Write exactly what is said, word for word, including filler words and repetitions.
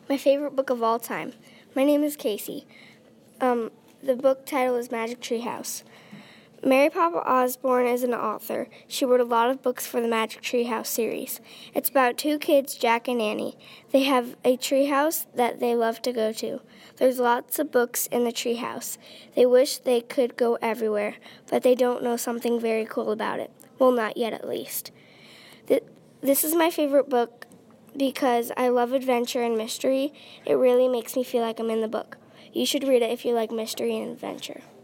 My favorite book of all time. My name is Casey. Um, the book title is Magic Tree House. Mary Papa Osborne is an author. She wrote a lot of books for the Magic Tree House series. It's about two kids, Jack and Annie. They have a tree house that they love to go to. There's lots of books in the tree house. They wish they could go everywhere, but they don't know something very cool about it. Well, not yet at least. This is my favorite book because I love adventure and mystery. It really makes me feel like I'm in the book. You should read it if you like mystery and adventure.